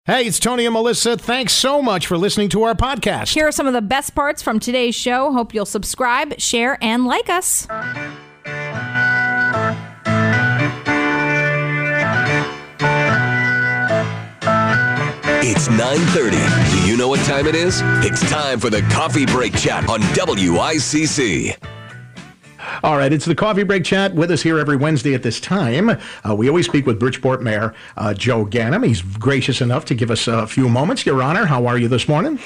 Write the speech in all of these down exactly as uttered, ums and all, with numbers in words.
Hey, it's Tony and Melissa. Thanks so much for listening to our podcast. Here are some of the best parts from today's show. Hope you'll subscribe, share, and like us. It's nine thirty. Do you know what time it is? It's time for the Coffee Break Chat on W I C C. All right, it's the Coffee Break Chat with us here every Wednesday at this time. Uh, we always speak with Bridgeport Mayor uh, Joe Ganim. He's gracious enough to give us a few moments. Your Honor, how are you this morning?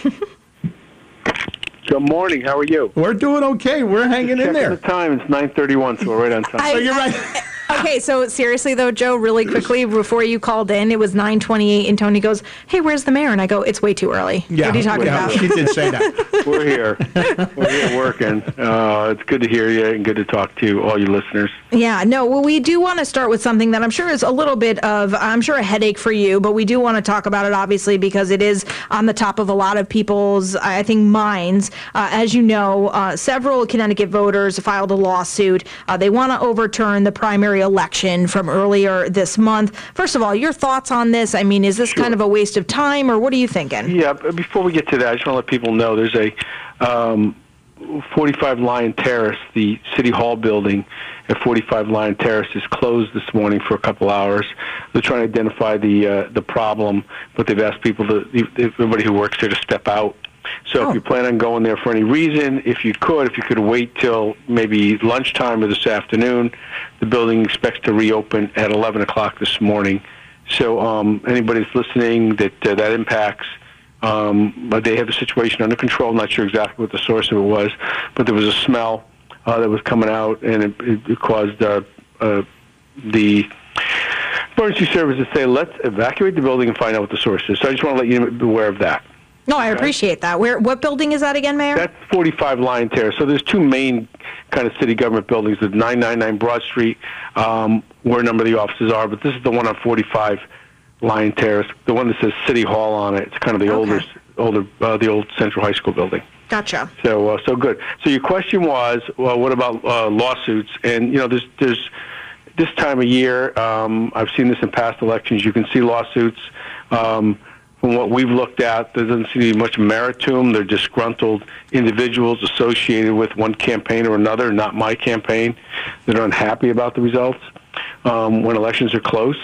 Good morning. How are you? We're doing okay. We're hanging in there. The time it's nine thirty-one, so we're right on time. I, so you're right. Okay, so seriously though, Joe, really quickly, before you called in, it was nine twenty-eight, and Tony goes, "Hey, where's the mayor?" And I go, "It's way too early." Yeah, what are you talking yeah, about? She did say that. We're here. We're here working. Uh, it's good to hear you and good to talk to all you listeners. Yeah, no, well, we do want to start with something that I'm sure is a little bit of, I'm sure, a headache for you, but we do want to talk about it, obviously, because it is on the top of a lot of people's, I think, minds. Uh, as you know, uh, several Connecticut voters filed a lawsuit. Uh, they want to overturn the primary election from earlier this month. First of all, your thoughts on this? I mean, is this Sure. kind of a waste of time, or what are you thinking? Yeah, but before we get to that, I just want to let people know there's a um, forty-five Lion Terrace, the City Hall building at forty-five Lion Terrace is closed this morning for a couple hours. They're trying to identify the uh, the problem, but they've asked people, to everybody who works there, to step out. So Oh. if you plan on going there for any reason, if you could, if you could wait till maybe lunchtime or this afternoon, the building expects to reopen at eleven o'clock this morning. So um, anybody that's listening that uh, that impacts, um, but they have the situation under control. I'm not sure exactly what the source of it was, but there was a smell uh, that was coming out, and it, it, it caused uh, uh, the emergency services to say, let's evacuate the building and find out what the source is. So I just want to let you be aware of that. No, I appreciate that. Where? What building is that again, Mayor? That's forty-five Lion Terrace. So there's two main kind of city government buildings. The nine ninety-nine Broad Street, um, where a number of the offices are, but this is the one on forty-five Lion Terrace, the one that says City Hall on it. It's kind of the Okay. older, older, uh, the old Central High School building. Gotcha. So, uh, so good. So your question was, well, what about uh, lawsuits? And you know, there's, there's this time of year. Um, I've seen this in past elections. You can see lawsuits. Um, From what we've looked at, there doesn't seem to be much merit to them. They're disgruntled individuals associated with one campaign or another, not my campaign, that are unhappy about the results. Um, when elections are close,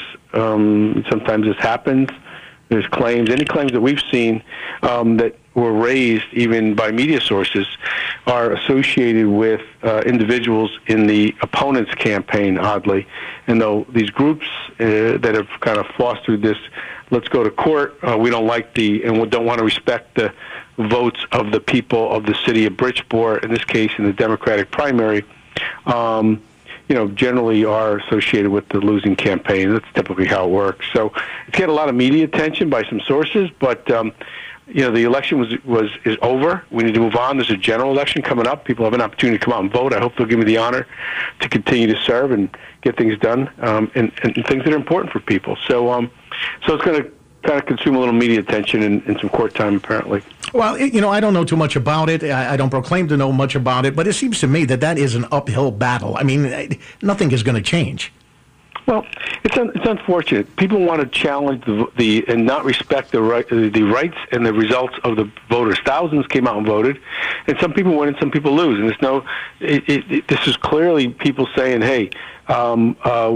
um, sometimes this happens. There's claims, any claims that we've seen um, that were raised even by media sources are associated with uh, individuals in the opponent's campaign, oddly. And though these groups uh, that have kind of fostered this, let's go to court, uh, we don't like the, and we don't want to respect the votes of the people of the city of Bridgeport, in this case in the Democratic primary, um, you know, generally are associated with the losing campaign. That's typically how it works. So it's getting a lot of media attention by some sources, but um, you know, the election was was is over. We need to move on. There's a general election coming up. People have an opportunity to come out and vote. I hope they'll give me the honor to continue to serve and get things done, um, and, and things that are important for people. So, um, so it's going to kind of consume a little media attention and, and some court time, apparently. Well, it, you know, I don't know too much about it. I, I don't proclaim to know much about it, but it seems to me that that is an uphill battle. I mean, nothing is going to change. Well, it's un, it's unfortunate. People want to challenge the, the and not respect the right, the rights and the results of the voters. Thousands came out and voted, and some people win and some people lose. And there's no. It, it, it, this is clearly people saying, "Hey, um, uh,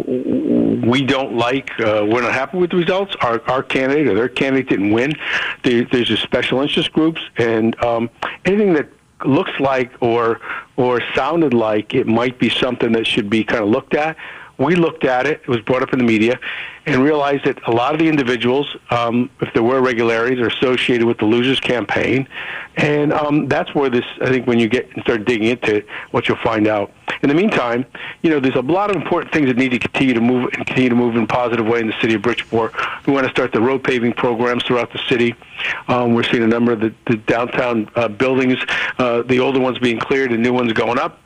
we don't like. Uh, we're not happy with the results. Our our candidate or their candidate didn't win." There, there's just special interest groups and um, anything that looks like or or sounded like it might be something that should be kind of looked at. We looked at it, it was brought up in the media, and realized that a lot of the individuals, um, if there were irregularities, are associated with the loser's campaign. And um, that's where this, I think, when you get and start digging into it, what you'll find out. In the meantime, you know, there's a lot of important things that need to continue to move and continue to move in a positive way in the city of Bridgeport. We want to start the road paving programs throughout the city. Um, we're seeing a number of the, the downtown uh, buildings, uh, the older ones being cleared and new ones going up.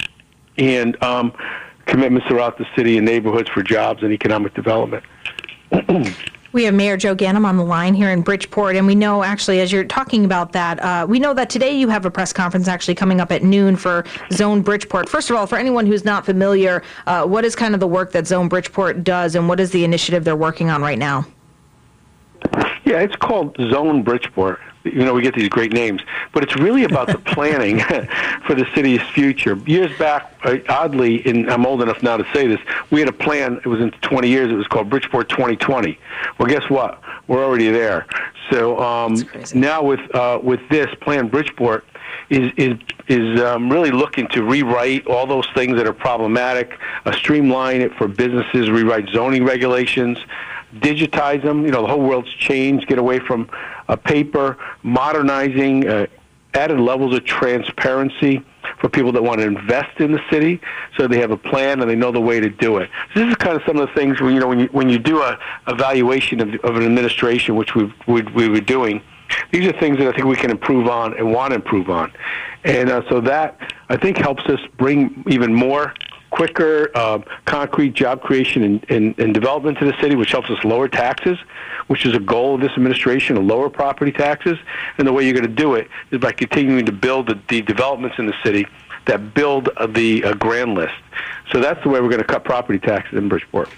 And um, commitments throughout the city and neighborhoods for jobs and economic development. We have Mayor Joe Ganim on the line here in Bridgeport, and we know, actually, as you're talking about that, uh, we know that today you have a press conference actually coming up at noon for Zone Bridgeport. First of all, for anyone who's not familiar, uh, what is kind of the work that Zone Bridgeport does, and what is the initiative they're working on right now? Yeah, it's called Zone Bridgeport. You know, we get these great names, but it's really about the planning for the city's future. Years back, uh, oddly, and I'm old enough now to say this, we had a plan. It was in twenty years. It was called Bridgeport twenty twenty. Well, guess what? We're already there. So um, now with uh, with this plan, Bridgeport is is is um, really looking to rewrite all those things that are problematic, uh, streamline it for businesses, rewrite zoning regulations, digitize them. You know, the whole world's changed. Get away from uh, paper, modernizing, uh, added levels of transparency for people that want to invest in the city, so they have a plan and they know the way to do it. So this is kind of some of the things where, you know, when you when you do a evaluation of, of an administration, which we we we were doing. These are things that I think we can improve on and want to improve on. And uh, so that, I think, helps us bring even more quicker, uh, concrete job creation and, and, and development to the city, which helps us lower taxes, which is a goal of this administration, to lower property taxes. And the way you're going to do it is by continuing to build the, the developments in the city that build uh, the uh, grand list. So that's the way we're going to cut property taxes in Bridgeport.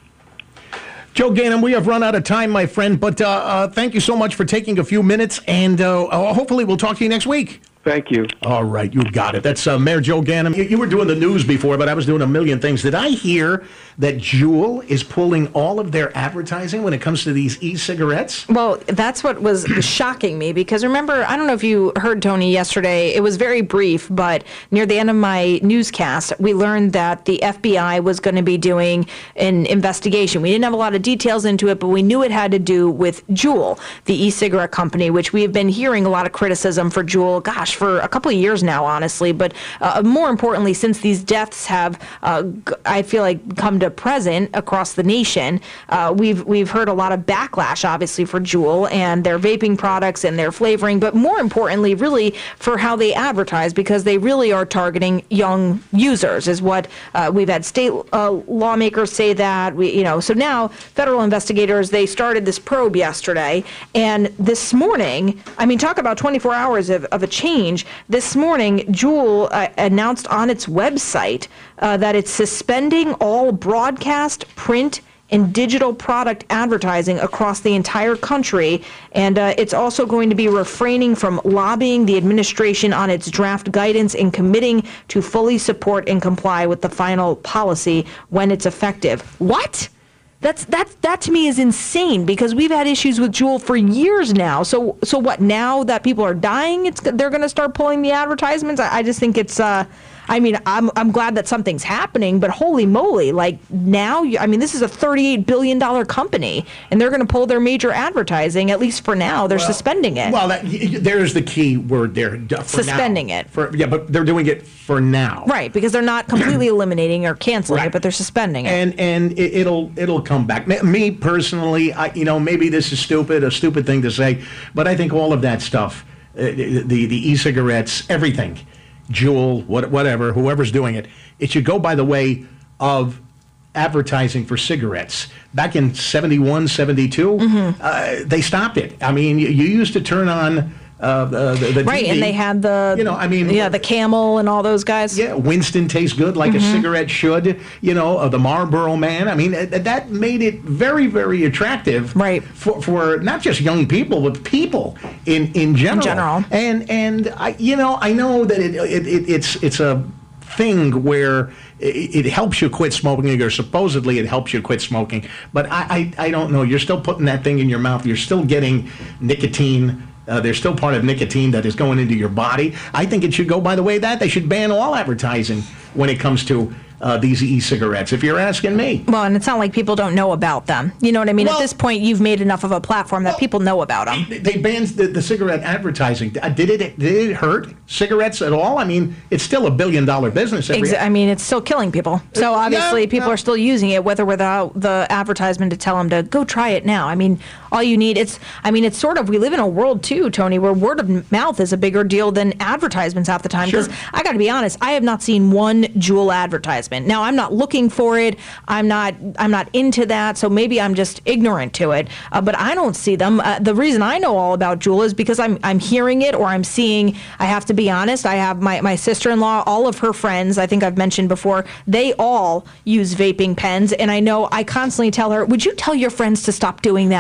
Joe Ganim, we have run out of time, my friend, but uh, uh, thank you so much for taking a few minutes, and uh, uh, hopefully we'll talk to you next week. Thank you. All right, you got it. That's uh, Mayor Joe Ganim. You, you were doing the news before, but I was doing a million things. Did I hear that Juul is pulling all of their advertising when it comes to these e-cigarettes? Well, that's what was shocking me, because remember, I don't know if you heard, Tony, yesterday, it was very brief, but near the end of my newscast, we learned that the F B I was going to be doing an investigation. We didn't have a lot of details into it, but we knew it had to do with Juul, the e-cigarette company, which we have been hearing a lot of criticism for Juul, gosh, for a couple of years now, honestly. But uh, more importantly, since these deaths have, uh, g- I feel like, come to present across the nation, uh, we've we've heard a lot of backlash, obviously, for Juul and their vaping products and their flavoring, but more importantly, really for how they advertise, because they really are targeting young users, is what uh, we've had state uh, lawmakers say that. We, you know, so now federal investigators, they started this probe yesterday, and this morning, I mean, talk about twenty-four hours of, of a change. This morning, Juul uh, announced on its website uh, that it's suspending all broadcast, print, and digital product advertising across the entire country, and uh, it's also going to be refraining from lobbying the administration on its draft guidance and committing to fully support and comply with the final policy when it's effective. What? That's that that to me is insane, because we've had issues with Juul for years now. So so what, now that people are dying, it's they're going to start pulling the advertisements? I, I just think it's uh I mean, I'm I'm glad that something's happening, but holy moly, like now, you, I mean, this is a thirty-eight billion dollars company, and they're going to pull their major advertising, at least for now. They're well, suspending it. Well, that, there's the key word there. For suspending now. it. For, yeah, but they're doing it for now. Right, because they're not completely eliminating or canceling right. it, but they're suspending it. And and it, it'll it'll come back. Me personally, I, you know, maybe this is stupid, a stupid thing to say, but I think all of that stuff, uh, the, the the e-cigarettes, everything, Juul, what, whatever, whoever's doing it, it should go by the way of advertising for cigarettes. Back in seventy-one, seventy-two, mm-hmm. uh, they stopped it. I mean, you, you used to turn on uh, the, the, the right, T V, and they had the, you know, I mean, yeah, the Camel and all those guys. Yeah, Winston tastes good like mm-hmm. a cigarette should. You know, uh, the Marlboro Man. I mean, uh, that made it very, very attractive, right, for, for not just young people, but people in in general. In general, and and I, you know, I know that it, it, it it's it's a thing where it, it helps you quit smoking, or supposedly it helps you quit smoking. But I, I I don't know. You're still putting that thing in your mouth. You're still getting nicotine. Uh, there's still part of nicotine that is going into your body. I think it should go by the way that they should ban all advertising when it comes to uh, these e-cigarettes, if you're asking me. Well, and it's not like people don't know about them. You know what I mean? Well, at this point, you've made enough of a platform that well, people know about them. They banned the, the cigarette advertising. Did it, did it hurt cigarettes at all? I mean, it's still a billion-dollar business every Exa- I mean, it's still killing people. So obviously, yeah, people yeah. are still using it, whether without the advertisement to tell them to go try it now. I mean, all you need, it's, I mean, it's sort of, we live in a world too, Tony, where word of mouth is a bigger deal than advertisements half the time. Because sure. I got to be honest, I have not seen one Juul advertisement. Now, I'm not looking for it. I'm not, I'm not into that. So maybe I'm just ignorant to it. Uh, but I don't see them. Uh, the reason I know all about Juul is because I'm, I'm hearing it, or I'm seeing, I have to be honest, I have my, my sister-in-law, all of her friends, I think I've mentioned before, they all use vaping pens. And I know I constantly tell her, would you tell your friends to stop doing that?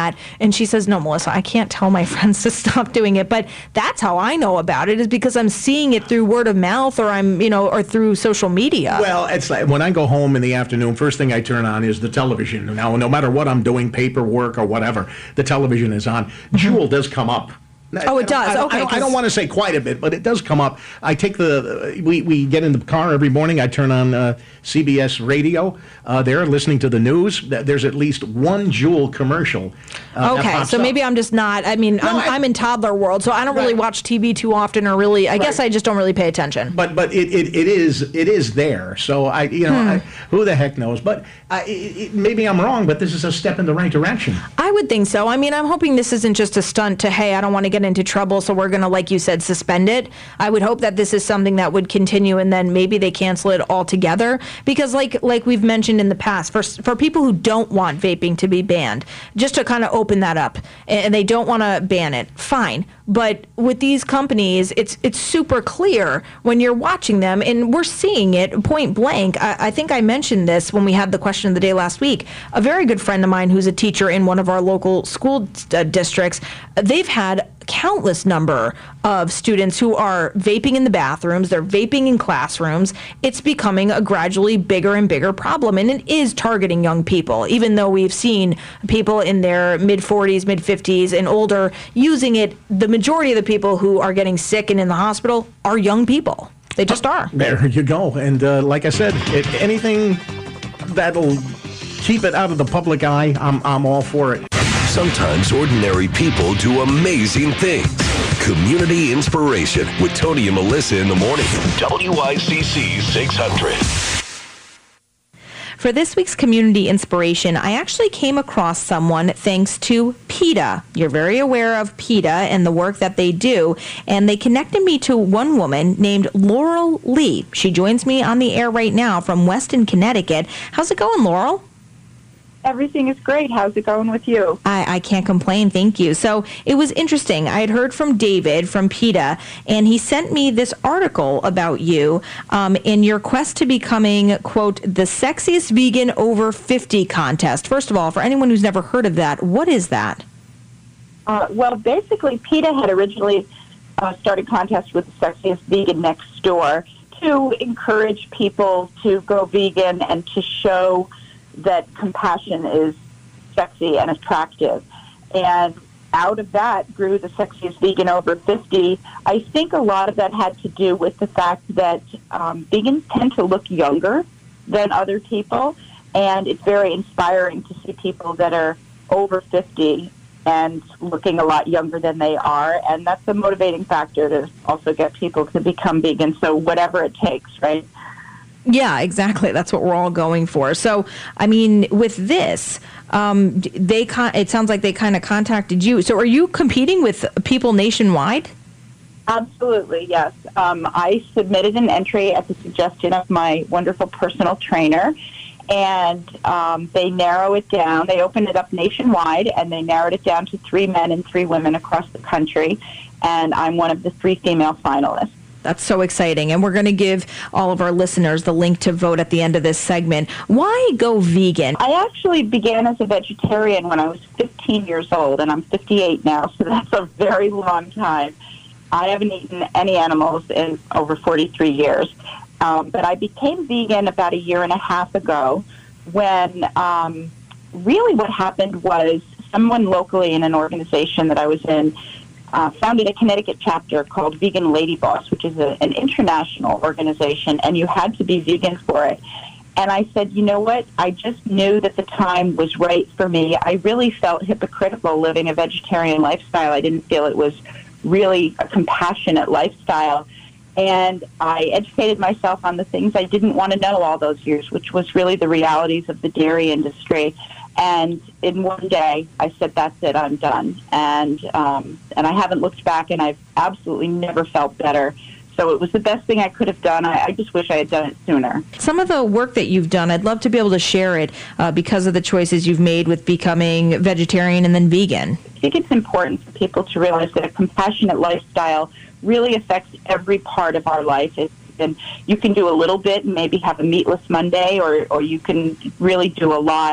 And she says, no, Melissa, I can't tell my friends to stop doing it. But that's how I know about it, is because I'm seeing it through word of mouth, or I'm, you know, or through social media. Well, it's like when I go home in the afternoon, first thing I turn on is the television. Now, no matter what I'm doing, paperwork or whatever, the television is on. Mm-hmm. Jewel does come up. Oh, it does. I don't, okay. I don't, I don't want to say quite a bit, but it does come up. I take the, we, we get in the car every morning. I turn on uh, C B S radio. Uh, they're listening to the news. There's at least one Jewel commercial. Uh, okay, so up. maybe I'm just not, I mean, No, I'm, I, I'm in toddler world, so I don't really right. watch T V too often, or really, I Right. guess I just don't really pay attention. But but it, it, it is it is there. So I you know Hmm. I, who the heck knows? But I, it, it, maybe I'm wrong. But this is a step in the right direction. I would think so. I mean, I'm hoping this isn't just a stunt to, hey, I don't want to get into trouble, so we're going to, like you said, suspend it. I would hope that this is something that would continue, and then maybe they cancel it altogether. Because like like we've mentioned in the past, for for people who don't want vaping to be banned, just to kind of open that up, and they don't want to ban it, fine. But with these companies, it's it's super clear when you're watching them, and we're seeing it point blank. I, I think I mentioned this when we had the question of the day last week. A very good friend of mine who's a teacher in one of our local school uh, districts, they've had countless number of students who are vaping in the bathrooms, they're vaping in classrooms. It's becoming a gradually bigger and bigger problem, and it is targeting young people, even though we've seen people in their mid forties, mid fifties, and older using it. The majority of the people who are getting sick and in the hospital are young people. They just are. There you go. And uh, like I said, if anything that'll keep it out of the public eye, I'm I'm all for it. Sometimes ordinary people do amazing things. Community Inspiration with Tony and Melissa in the morning. W I C C six hundred. For this week's Community Inspiration, I actually came across someone thanks to PETA. You're very aware of PETA and the work that they do, and they connected me to one woman named Laurel Lee. She joins me on the air right now from Weston, Connecticut. How's it going, Laurel? Everything is great. How's it going with you? I, I can't complain, thank you. So it was interesting. I had heard from David from PETA, and he sent me this article about you um, in your quest to becoming, quote, the sexiest vegan over fifty contest. First of all, for anyone who's never heard of that, what is that? Uh, well, basically, PETA had originally uh, started contests with the sexiest vegan next door to encourage people to go vegan and to show that compassion is sexy and attractive. And out of that grew the sexiest vegan over fifty. I think a lot of that had to do with the fact that um, vegans tend to look younger than other people, and it's very inspiring to see people that are over fifty and looking a lot younger than they are, and that's a motivating factor to also get people to become vegan, so whatever it takes, right? Yeah, exactly. That's what we're all going for. So, I mean, with this, um, they con- it sounds like they kind of contacted you. So are you competing with people nationwide? Absolutely, yes. Um, I submitted an entry at the suggestion of my wonderful personal trainer, and um, they narrow it down. They opened it up nationwide, and they narrowed it down to three men and three women across the country, and I'm one of the three female finalists. That's so exciting. And we're going to give all of our listeners the link to vote at the end of this segment. Why go vegan? I actually began as a vegetarian when I was fifteen years old, and I'm fifty-eight now, so that's a very long time. I haven't eaten any animals in over forty-three years. Um, but I became vegan about a year and a half ago when um, really what happened was someone locally in an organization that I was in Uh, founded a Connecticut chapter called Vegan Lady Boss, which is a, an international organization, and you had to be vegan for it. And I said, you know what? I just knew that the time was right for me. I really felt hypocritical living a vegetarian lifestyle. I didn't feel it was really a compassionate lifestyle. And I educated myself on the things I didn't want to know all those years, which was really the realities of the dairy industry. And in one day, I said, that's it, I'm done. And um, and I haven't looked back, and I've absolutely never felt better. So it was the best thing I could have done. I, I just wish I had done it sooner. Some of the work that you've done, I'd love to be able to share it uh, because of the choices you've made with becoming vegetarian and then vegan. I think it's important for people to realize that a compassionate lifestyle really affects every part of our life. It's, and you can do a little bit and maybe have a meatless Monday, or, or you can really do a lot.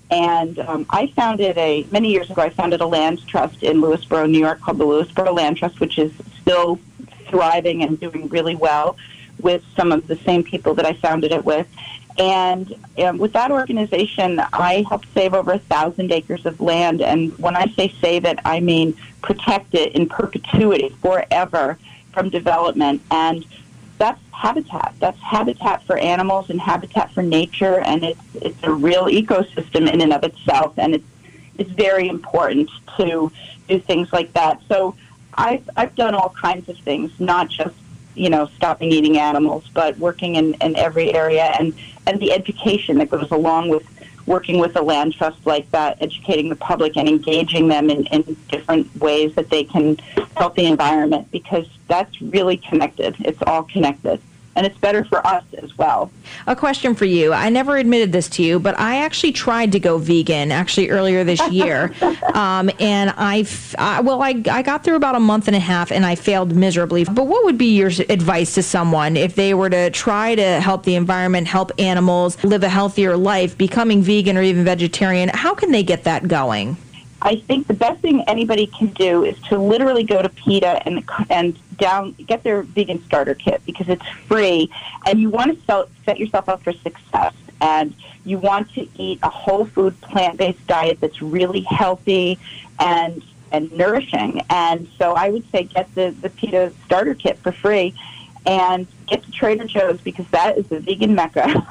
And um, I founded a, many years ago, I founded a land trust in Lewisboro, New York, called the Lewisboro Land Trust, which is still thriving and doing really well with some of the same people that I founded it with. And um, with that organization, I helped save over a thousand acres of land. And when I say save it, I mean protect it in perpetuity, forever, from development. And that's habitat. That's habitat for animals and habitat for nature. And it's it's a real ecosystem in and of itself. And it's it's very important to do things like that. So I've I've done all kinds of things, not just, you know, stopping eating animals, but working in, in every area, and, and the education that goes along with working with a land trust like that, educating the public and engaging them in, in different ways that they can help the environment, because that's really connected. It's all connected. And it's better for us as well. A question for you. I never admitted this to you, but I actually tried to go vegan actually earlier this year. um, and I, uh, well, I, I got through about a month and a half and I failed miserably. But what would be your advice to someone if they were to try to help the environment, help animals, live a healthier life, becoming vegan or even vegetarian? How can they get that going? I think the best thing anybody can do is to literally go to PETA and and down get their vegan starter kit, because it's free, and you want to sell, set yourself up for success, and you want to eat a whole food plant-based diet that's really healthy and and nourishing. And so I would say get the, the PETA starter kit for free, and get to Trader Joe's, because that is the vegan mecca.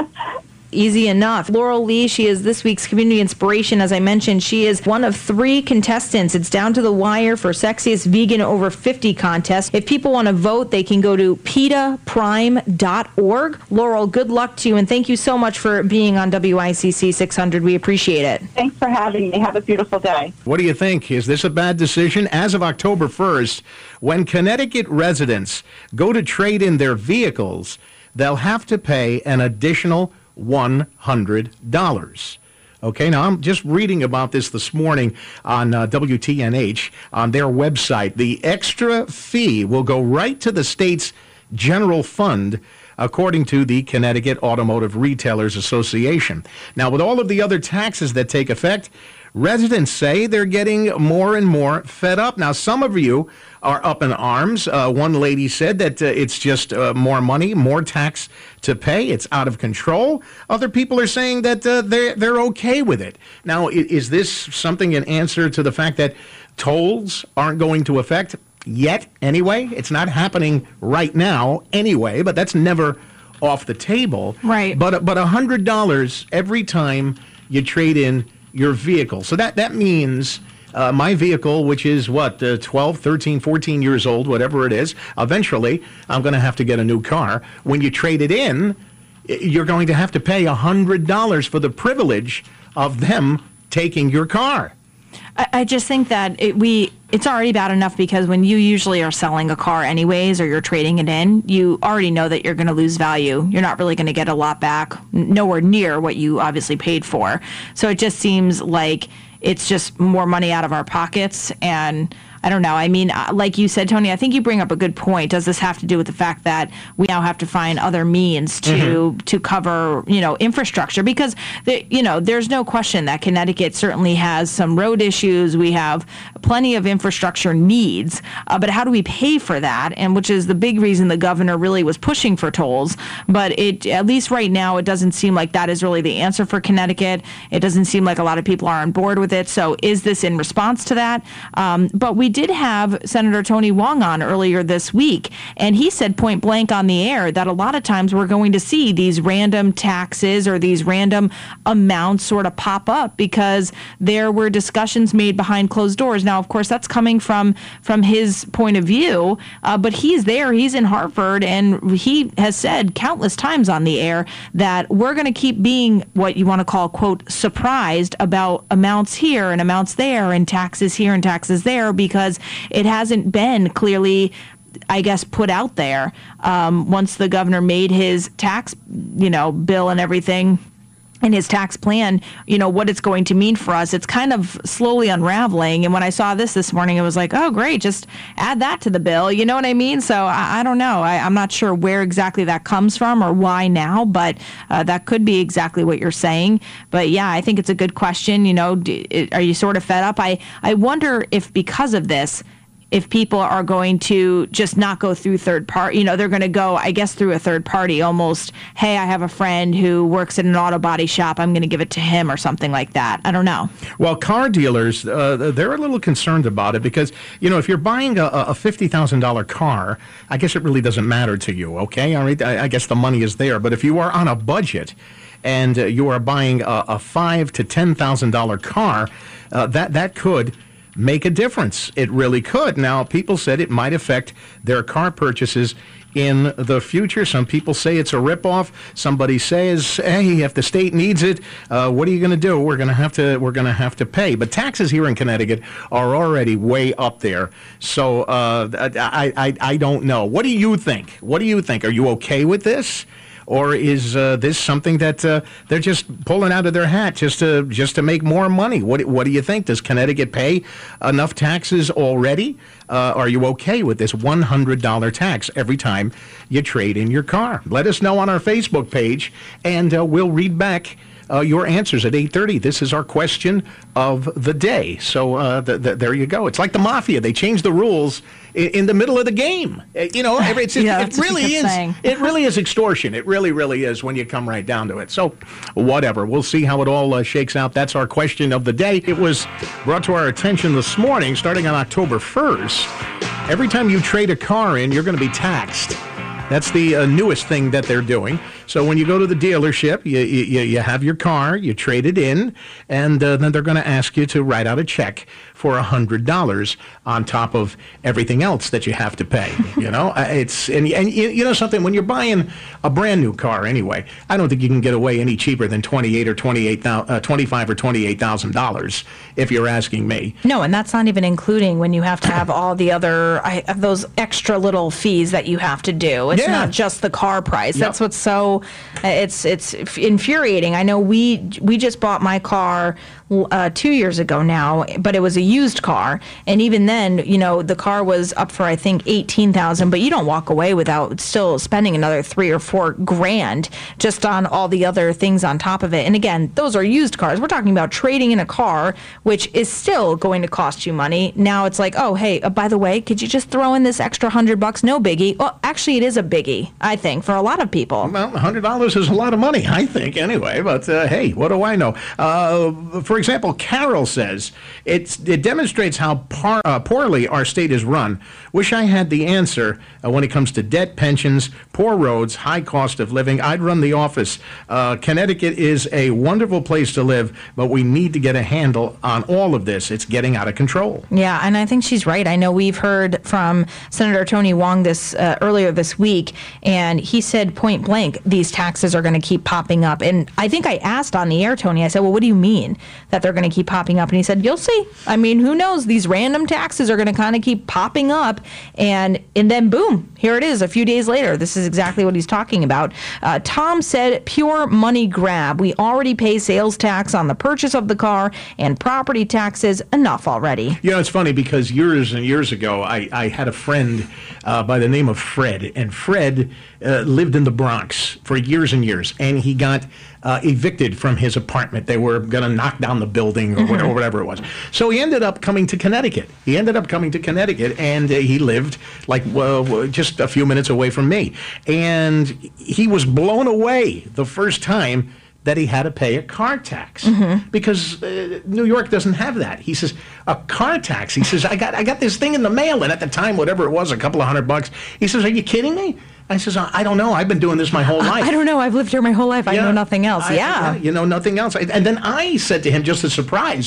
Easy enough. Laurel Lee, she is this week's Community Inspiration. As I mentioned, she is one of three contestants. It's down to the wire for Sexiest Vegan Over fifty contest. If people want to vote, they can go to peta prime dot org. Laurel, good luck to you, and thank you so much for being on W I C C six hundred. We appreciate it. Thanks for having me. Have a beautiful day. What do you think? Is this a bad decision? As of October first, when Connecticut residents go to trade in their vehicles, they'll have to pay an additional one hundred dollars. Okay, now I'm just reading about this this morning on uh, W T N H on their website. The extra fee will go right to the state's general fund, according to the Connecticut Automotive Retailers Association. Now, with all of the other taxes that take effect, residents say they're getting more and more fed up. Now, some of you are up in arms. Uh, one lady said that uh, it's just uh, more money, more tax to pay. It's out of control. Other people are saying that uh, they're, they're okay with it. Now, is this something an answer to the fact that tolls aren't going to affect yet anyway? It's not happening right now anyway, but that's never off the table. Right. But, but one hundred dollars every time you trade in your vehicle. So that, that means uh, my vehicle, which is what, uh, twelve, thirteen, fourteen years old, whatever it is, eventually I'm going to have to get a new car. When you trade it in, you're going to have to pay one hundred dollars for the privilege of them taking your car. I, I just think that it, we it's already bad enough because when you usually are selling a car anyways, or you're trading it in, you already know that you're going to lose value. You're not really going to get a lot back, nowhere near what you obviously paid for. So it just seems like it's just more money out of our pockets. And I don't know. I mean, like you said, Tony, I think you bring up a good point. Does this have to do with the fact that we now have to find other means to mm-hmm. to cover, you know, infrastructure? Because, the, you know, there's no question that Connecticut certainly has some road issues. We have plenty of infrastructure needs. Uh, but how do we pay for that? And which is the big reason the governor really was pushing for tolls. But it, at least right now, it doesn't seem like that is really the answer for Connecticut. It doesn't seem like a lot of people are on board with it. So is this in response to that? Um, but we did have Senator Tony Hwang on earlier this week, and he said point blank on the air that a lot of times we're going to see these random taxes or these random amounts sort of pop up because there were discussions made behind closed doors. Now, of course, that's coming from from his point of view, uh, but he's there, he's in Hartford, and he has said countless times on the air that we're going to keep being what you want to call, quote, surprised about amounts here and amounts there and taxes here and taxes there, because it hasn't been clearly, I guess, put out there. Um, once the governor made his tax, you know, bill and everything, in his tax plan, you know, what it's going to mean for us. It's kind of slowly unraveling. And when I saw this this morning, it was like, oh, great, just add that to the bill. You know what I mean? So I, I don't know. I, I'm not sure where exactly that comes from or why now, but uh, that could be exactly what you're saying. But yeah, I think it's a good question. You know, do, are you sort of fed up? I, I wonder if because of this, if people are going to just not go through third party, you know, they're going to go, I guess, through a third party almost, hey, I have a friend who works at an auto body shop, I'm going to give it to him or something like that. I don't know. Well, car dealers, uh, they're a little concerned about it because, you know, if you're buying a, a fifty thousand dollars car, I guess it really doesn't matter to you, okay? All right, I, I guess the money is there. But if you are on a budget and uh, you are buying a, a five thousand to ten thousand dollars car, uh, that, that could make a difference. It really could. Now, people said it might affect their car purchases in the future. Some people say it's a ripoff. Somebody says, "Hey, if the state needs it, uh, what are you going to do? We're going to have to. We're going to have to pay." But taxes here in Connecticut are already way up there. So uh, I, I, I don't know. What do you think? What do you think? Are you okay with this? Or is uh, this something that uh, they're just pulling out of their hat just to just to make more money? What What do you think? Does Connecticut pay enough taxes already? Uh, are you okay with this one hundred dollars tax every time you trade in your car? Let us know on our Facebook page, and uh, we'll read back Uh, your answers at eight thirty. This is our question of the day. So uh, th- th- there you go. It's like the mafia. They change the rules in, in the middle of the game. Uh, you know, it's, it's, yeah, it really is. Saying. It really is extortion. It really, really is when you come right down to it. So whatever. We'll see how it all uh, shakes out. That's our question of the day. It was brought to our attention this morning, starting on October first. Every time you trade a car in, you're going to be taxed. That's the uh, newest thing that they're doing. So when you go to the dealership, you you, you have your car, you trade it in, and uh, then they're going to ask you to write out a check for one hundred dollars on top of everything else that you have to pay. You know, it's and and you, you know something, when you're buying a brand new car anyway, I don't think you can get away any cheaper than twenty-eight or twenty-eight uh, twenty-five or twenty-eight thousand dollars if you're asking me. No, and that's not even including when you have to have all the other I, those extra little fees that you have to do. It's Yeah. not just the car price. Yep. That's what's so it's it's infuriating. I know we we just bought my car uh, two years ago now, but it was a used car, and even then, you know, the car was up for I think eighteen thousand. But you don't walk away without still spending another three or four grand just on all the other things on top of it. And again, those are used cars. We're talking about trading in a car, which is still going to cost you money. Now it's like, oh hey, uh, by the way, could you just throw in this extra hundred bucks? No biggie. Well, actually, it is a biggie, I think, for a lot of people. Well, one hundred dollars is a lot of money, I think, anyway. But, uh, hey, what do I know? Uh, for example, Carol says, it's, it demonstrates how par, uh, poorly our state is run. Wish I had the answer uh, when it comes to debt, pensions, poor roads, high cost of living. I'd run the office. Uh, Connecticut is a wonderful place to live, but we need to get a handle on all of this. It's getting out of control. Yeah, and I think she's right. I know we've heard from Senator Tony Wong this uh, earlier this week, and he said point blank, these taxes are going to keep popping up. And I think I asked on the air, Tony, I said, well, what do you mean that they're going to keep popping up? And he said, you'll see. I mean, who knows? These random taxes are going to kind of keep popping up. And, and then, boom, here it is a few days later. This is exactly what he's talking about. Uh, Tom said, pure money grab. We already pay sales tax on the purchase of the car and property taxes. Enough already. You know, it's funny because years and years ago, I, I had a friend uh, by the name of Fred. And Fred uh, lived in the Bronx for years and years. And he got uh, evicted from his apartment. They were going to knock down the building or, mm-hmm. whatever, whatever it was. So he ended up coming to Connecticut. He ended up coming to Connecticut, and uh, he lived like well, just a few minutes away from me. And he was blown away the first time that he had to pay a car tax mm-hmm. because uh, New York doesn't have that. He says, a car tax. He says, I got I got this thing in the mail, and at the time, whatever it was, a couple of hundred bucks. He says, are you kidding me? I says, I don't know. I've been doing this my whole life. I don't know. I've lived here my whole life. I yeah, know nothing else. I, yeah. yeah. You know nothing else. And then I said to him, just as surprised,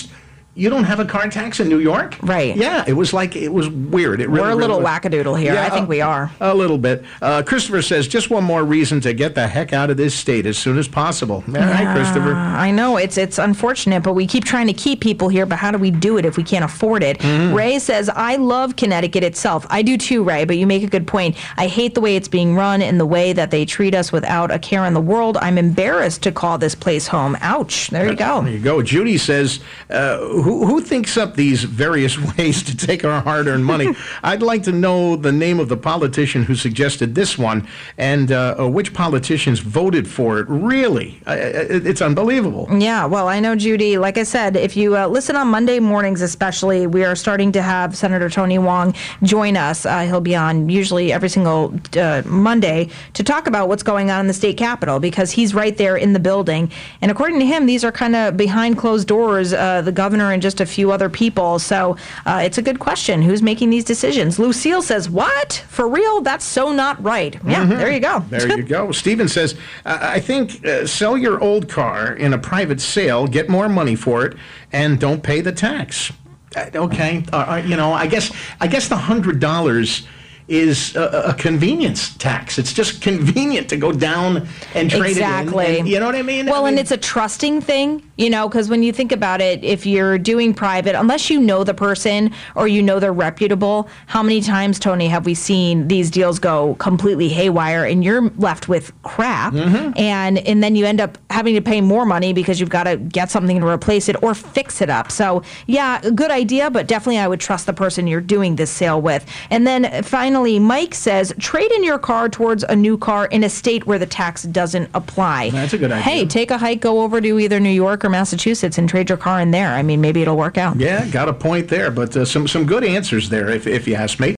You don't have a car tax in New York? Right. Yeah, it was like, it was weird. It really, We're a really little was. wackadoodle here. Yeah, I think we are. A little bit. Uh, Christopher says, just one more reason to get the heck out of this state as soon as possible. All right, Christopher. I know, it's it's unfortunate, but we keep trying to keep people here, but how do we do it if we can't afford it? Mm-hmm. Ray says, I love Connecticut itself. I do too, Ray, but you make a good point. I hate the way it's being run and the way that they treat us without a care in the world. I'm embarrassed to call this place home. Ouch. There you go. There you go. Judy says, uh, who, who thinks up these various ways to take our hard-earned money? I'd like to know the name of the politician who suggested this one and uh, uh, which politicians voted for it. Really? Uh, it, it's unbelievable. Yeah, well, I know, Judy, like I said, if you uh, listen on Monday mornings especially, we are starting to have Senator Tony Wong join us. Uh, he'll be on usually every single uh, Monday to talk about what's going on in the state capitol because he's right there in the building. And according to him, these are kind of behind closed doors, uh, the governor and just a few other people. So uh, it's a good question. Who's making these decisions? Lucille says, what? For real? That's so not right. Yeah, Mm-hmm. there you go. There you go. Steven says, uh, I think uh, sell your old car in a private sale, get more money for it, and don't pay the tax. Uh, okay, uh, uh, you know, I guess I guess the hundred dollars is a, a convenience tax. It's just convenient to go down and trade Exactly. it in. And, you know what I mean? Well, I and mean, it's a trusting thing, you know, because when you think about it, if you're doing private, unless you know the person or you know they're reputable, how many times, Tony, have we seen these deals go completely haywire and you're left with crap Mm-hmm. and and then you end up having to pay more money because you've got to get something to replace it or fix it up. So, yeah, a good idea, but definitely I would trust the person you're doing this sale with. And then finally, Mike says, trade in your car towards a new car in a state where the tax doesn't apply. That's a good idea. Hey, take a hike, go over to either New York or Massachusetts and trade your car in there. I mean, maybe it'll work out. yeah, got a point there, but uh, some some good answers there, if if you ask me.